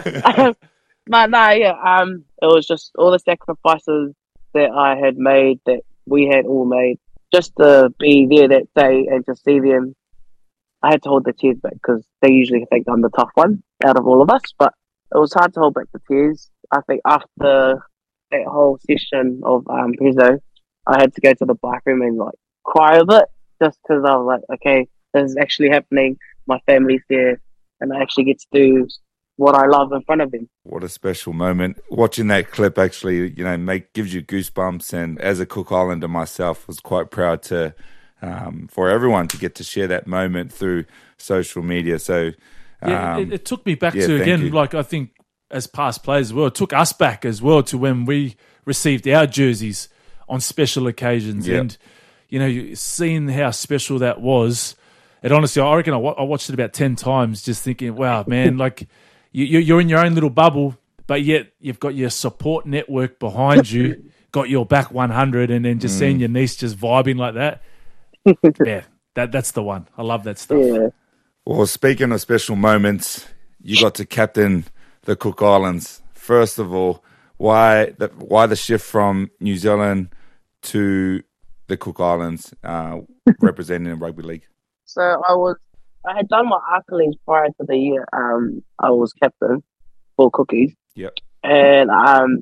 It was just all the sacrifices that I had made, that we had all made, just to be there that day and to see them. I had to hold the tears back because they usually think I'm the tough one out of all of us, but it was hard to hold back the tears. I think after that whole session of Prezo, I had to go to the bathroom and cry a bit just because I was like, okay, this is actually happening. My family's there and I actually get to do what I love in front of them. What a special moment. Watching that clip actually, gives you goosebumps. And as a Cook Islander myself, was quite proud to, for everyone to get to share that moment through social media. So, it took me back to, again, I think as past players as well, it took us back as well to when we received our jerseys on special occasions. Yep. And, seeing how special that was, and honestly, I reckon I watched it about 10 times just thinking, wow, man, you're in your own little bubble, but yet you've got your support network behind you, got your back 100, and then just seeing your niece just vibing like that. Yeah, that's the one. I love that stuff. Yeah. Well, speaking of special moments, you got to captain the Cook Islands. First of all, why the shift from New Zealand to the Cook Islands representing in rugby league? So I had done my accolades prior to the year. I was captain for Cookies. Yep. And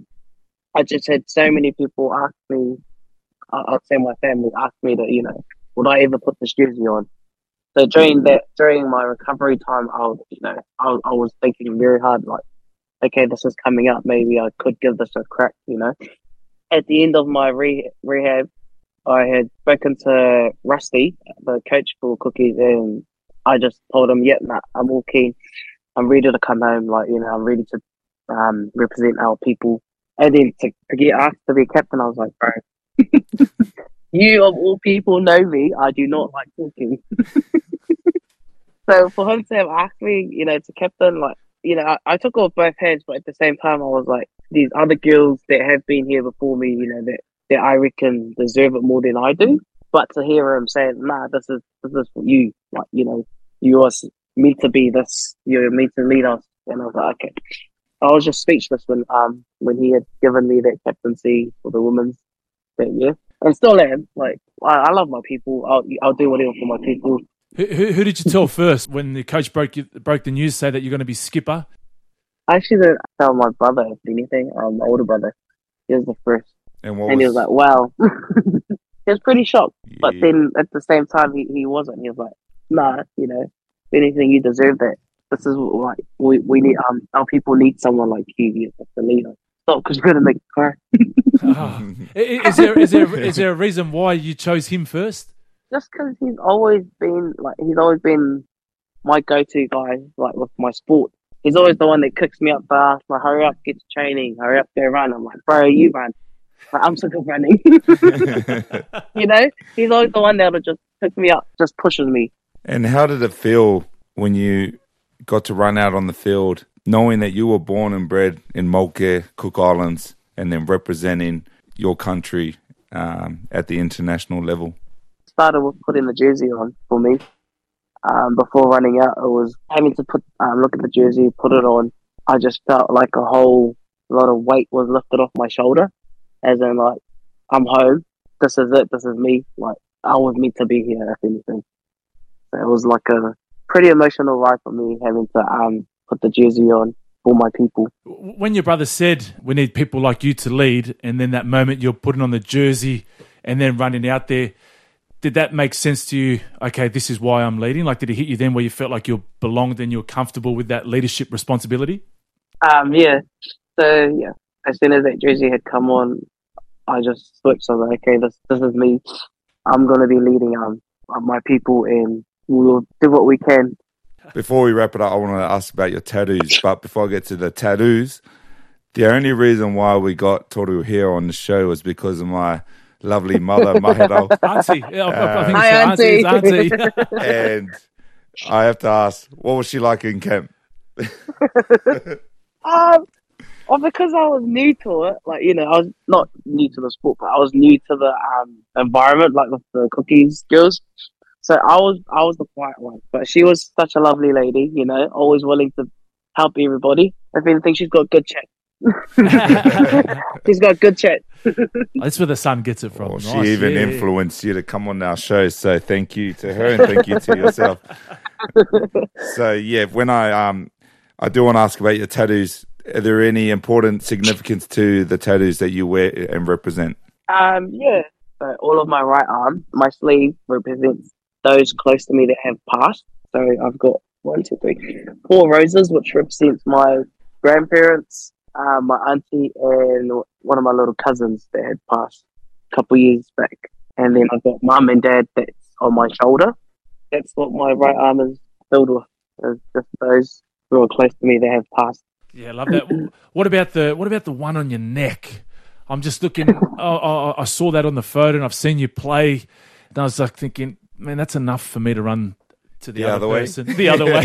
I just had so many people ask me, I'll say my family asked me that, would I ever put this jersey on? So during my recovery time, I was thinking very hard, okay, this is coming up. Maybe I could give this a crack, At the end of my rehab, I had spoken to Rusty, the coach for Cookies, and I just told him, I'm all keen. I'm ready to come home. I'm ready to represent our people. And then to get asked to be captain, I was like, bro, you of all people know me. I do not like talking. So for him to have asked me, to captain, I took off both hands, but at the same time, I was like, these other girls that have been here before me, that I reckon deserve it more than I do. But to hear him saying, nah, this is for you. You are meant to be this. You're meant to lead us. And I was like, okay. I was just speechless when he had given me that captaincy for the women's that year. And still am. I love my people. I'll do whatever for my people. Who did you tell first when the coach broke the news, say that you're going to be skipper? I actually didn't tell my brother, if anything, my older brother. He was the first. And he was like, wow. He was pretty shocked. Yeah. But then at the same time, he wasn't. He was like, nah, if anything, you deserve that. This is what we need. Our people need someone like you. You're the leader. Stop, because you're going to make a car. Is there a reason why you chose him first? Just because he's always been my go-to guy, with my sport. He's always the one that kicks me up fast. Hurry up, get to training. Hurry up, go run. I'm like, bro, you run. I'm sick of running. He's always the one that'll just pick me up, just pushes me. And how did it feel when you got to run out on the field knowing that you were born and bred in Mulcair, Cook Islands, and then representing your country at the international level? Started with putting the jersey on for me. Before running out, it was having to look at the jersey, put it on. I just felt like a whole lot of weight was lifted off my shoulder, as in like, I'm home. This is it. This is me. Like, I was meant to be here, if anything. So it was like a pretty emotional ride for me, having to put the jersey on for my people. When your brother said, we need people like you to lead, and then that moment you're putting on the jersey and then running out there, did that make sense to you? Okay, this is why I'm leading. Like, did it hit you then where you felt like you belonged and you were comfortable with that leadership responsibility? Yeah. So yeah, as soon as that jersey had come on, I just switched. I was like, okay, this is me. I'm going to be leading my people, and we'll do what we can. Before we wrap it up, I want to ask about your tattoos. But before I get to the tattoos, the only reason why we got Toru here on the show was because of my lovely mother, Mahero. Auntie. Yeah, I think Hi, it's auntie. And I have to ask, what was she like in camp? Well, because I was new to it, like, you know, I was not new to the sport, but I was new to the environment, like with the cookies girls. So I was the quiet one, but she was such a lovely lady, you know, always willing to help everybody. If anything, she's got good chat. She's got good chat. That's where the son gets it from. Well, nice. she even influenced you to come on our show, so thank you to her and thank you to yourself. So yeah, when I do want to ask about your tattoos. Are there any important significance to the tattoos that you wear and represent? Yeah. So all of my right arm, my sleeve represents those close to me that have passed. So I've got 1, 2, 3, 4 roses, which represents my grandparents, my auntie, and one of my little cousins that had passed a couple of years back. And then I've got mum and dad that's on my shoulder. That's what my right arm is filled with. It's just those who are close to me that have passed. Yeah, I love that. What about the one on your neck? I'm just looking. I saw that on the photo, and I've seen you play. And I was like thinking, man, that's enough for me to run to the other person. Way. The other way.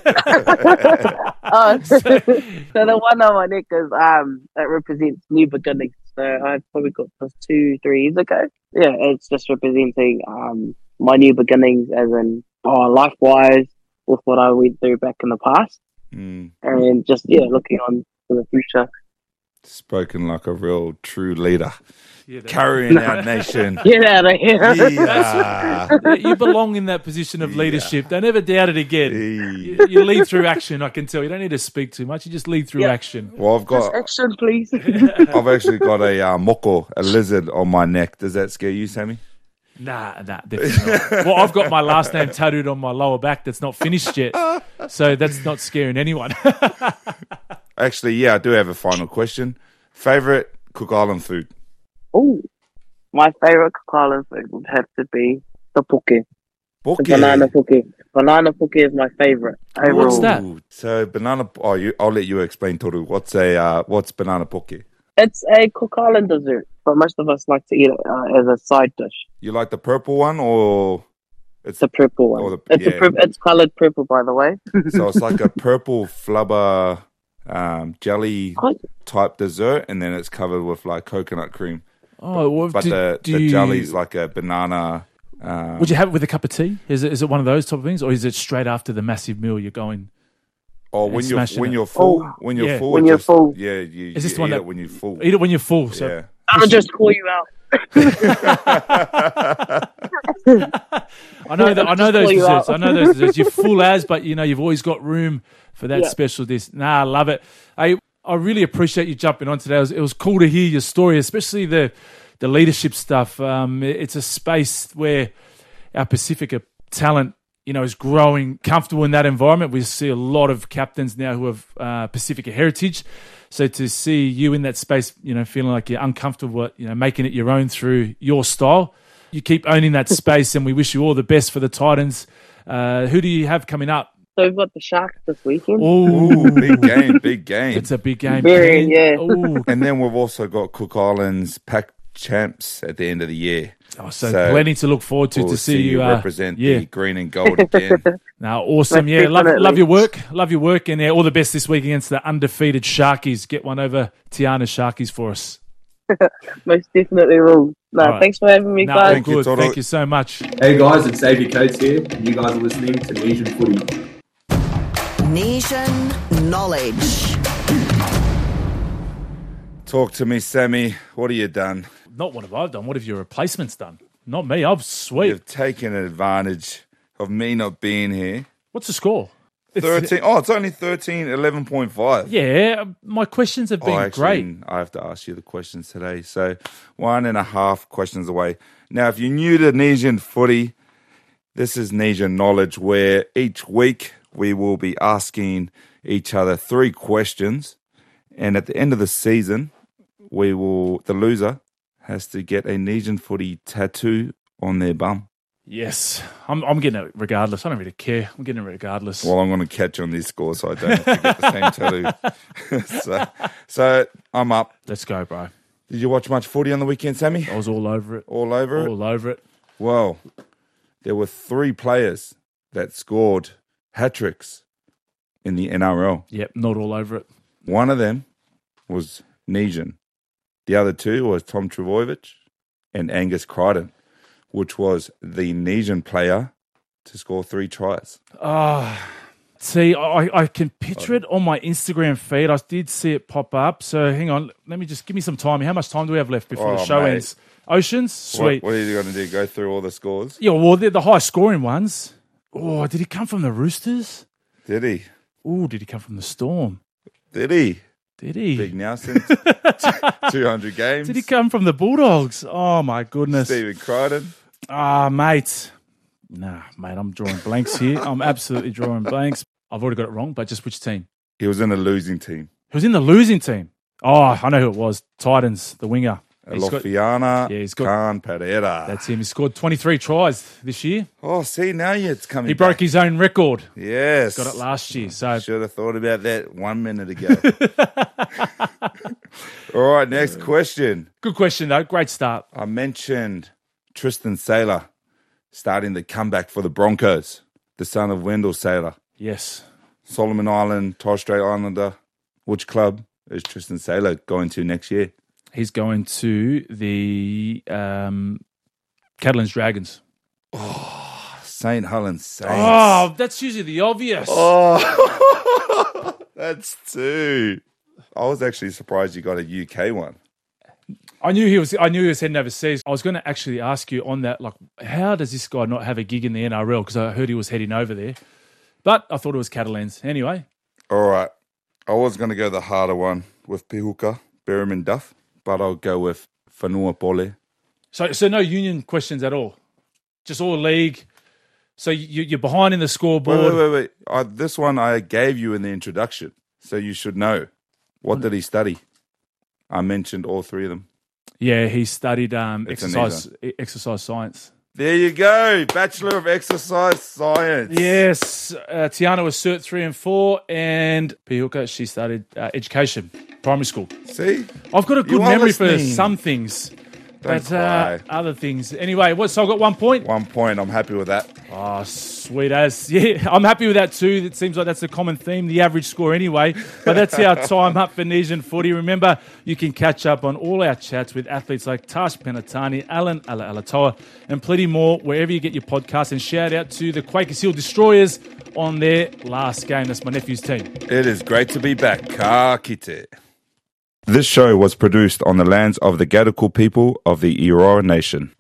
So the one on my neck is that represents new beginnings. So I probably got this 2-3 years ago. Yeah, it's just representing my new beginnings, as in life wise, with what I went through back in the past. And just looking on to the future. Spoken like a real true leader, carrying our nation. Get out of here! Yeah. You belong in that position of leadership. Don't ever doubt it again. You lead through action. I can tell. You don't need to speak too much. You just lead through action. Well, I've got just action, please. I've actually got a moko, a lizard, on my neck. Does that scare you, Sammy? Nah, definitely not. Well, I've got my last name tattooed on my lower back that's not finished yet. So that's not scaring anyone. Actually, yeah, I do have a final question. Favorite Cook Island food? Oh, my favorite Cook Island food would have to be the poke. Poke. The banana poke. Banana poke is my favorite. Overall. What's that? So banana. I'll let you explain, Toru. What's banana poke? It's a Cook Island dessert, but most of us like to eat it as a side dish. You like the purple one, or it's the purple one? It's coloured purple, by the way. So it's like a purple flubber jelly type dessert, and then it's covered with like coconut cream. Oh, well, but the jelly's like a banana. Would you have it with a cup of tea? Is it one of those type of things, or is it straight after the massive meal you're going? Oh, when you're full, when you're full. Yeah, is this the one eat that it when you're full? Eat it when you're full. So yeah. I'll just call you out. I know those desserts. I know those desserts. You're full as, but you've always got room for that special dish. Nah, I love it. I really appreciate you jumping on today. It was cool to hear your story, especially the leadership stuff. It's a space where our Pacifica talent, is growing comfortable in that environment. We see a lot of captains now who have Pacifica heritage. So to see you in that space, feeling like you're uncomfortable, making it your own through your style, you keep owning that space, and we wish you all the best for the Titans. Who do you have coming up? So we've got the Sharks this weekend. Ooh, big game. It's a big game. Yeah. And then we've also got Cook Islands, Pac champs at the end of the year. Oh, so plenty to look forward to we'll see you represent the green and gold again. Now, awesome. Yeah, love your work. Love your work. And all the best this week against the undefeated Sharkies. Get one over Tiana's Sharkies for us. Most definitely will. Right. Thanks for having me, guys. Thank you, Toto. Thank you so much. Hey guys, it's Xavier Coates here. You guys are listening to Nesian Footy. Nesian knowledge. Talk to me, Sammy. What have you done? Not what have I done. What have your replacements done? Not me. I'm sweet. You've taken advantage of me not being here. What's the score? 13. Oh, it's only 13, 11.5. Yeah, my questions have been great. I have to ask you the questions today. So 1.5 questions away. Now, if you're new to Nesian Footy, this is Nesian Knowledge, where each week we will be asking each other 3 questions. And at the end of the season, the loser has to get a Nesian Footy tattoo on their bum. Yes, I'm getting it regardless. I don't really care. I'm getting it regardless. Well, I'm going to catch on this score so I don't have to get the same tattoo. so I'm up. Let's go, bro. Did you watch much footy on the weekend, Sammy? I was all over it. All over it? All over it. Well, there were 3 players that scored hat-tricks in the NRL. Yep, not all over it. One of them was Nesian. The other 2 was Tom Trbojevic and Angus Crichton, which was the Nesian player to score 3 tries. See, I can picture it on my Instagram feed. I did see it pop up. So hang on. Let me just give me some time. How much time do we have left before the show ends? Oceans? Sweet. What are you going to do? Go through all the scores? Yeah, well, they're the high scoring ones. Oh, did he come from the Roosters? Did he? Oh, did he come from the Storm? Did he? Did he? Big Nelson. 200 games. Did he come from the Bulldogs? Oh, my goodness. Stephen Crichton. Mate. Nah, mate, I'm drawing blanks here. I'm absolutely drawing blanks. I've already got it wrong, but just which team? He was in the losing team. He was in the losing team. Oh, I know who it was. Titans, the winger. Lofiana Khan Pereira. That's him. He scored 23 tries this year. Oh, see, now it's coming He broke back. his own record. Yes. Got it last year. So should have thought about that 1 minute ago. All right, next question. Good question, though. Great start. I mentioned Tristan Saylor starting the comeback for the Broncos, the son of Wendell Saylor. Yes. Solomon Island, Torres Strait Islander. Which club is Tristan Saylor going to next year? He's going to the Catalans Dragons. Oh, St. Helens Saints. Oh, that's usually the obvious. Oh, that's 2. I was actually surprised you got a UK one. I knew he was heading overseas. I was going to actually ask you on that, like, how does this guy not have a gig in the NRL? Because I heard he was heading over there. But I thought it was Catalans. Anyway. All right. I was going to go the harder one with Pihuka, Berriman Duff, but I'll go with Whanua Pole. So no union questions at all? Just all league? So you're behind in the scoreboard? Wait. This one I gave you in the introduction, so you should know. What did he study? I mentioned all 3 of them. Yeah, he studied exercise science. There you go. Bachelor of Exercise Science. Yes. Tiana was Cert 3 and 4, and Pihuka, she studied education, primary school. See? I've got a good memory for some things. But other things. Anyway, so I've got 1 point? 1 point. I'm happy with that. Oh, sweet as. Yeah, I'm happy with that too. It seems like that's a common theme, the average score anyway. But that's our time up for Nesian Footy. Remember, you can catch up on all our chats with athletes like Tash Penatani, Alan Alatoa, and plenty more wherever you get your podcasts. And shout out to the Quakers Hill Destroyers on their last game. That's my nephew's team. It is great to be back. Ka kite. This show was produced on the lands of the Gadigal people of the Eora Nation.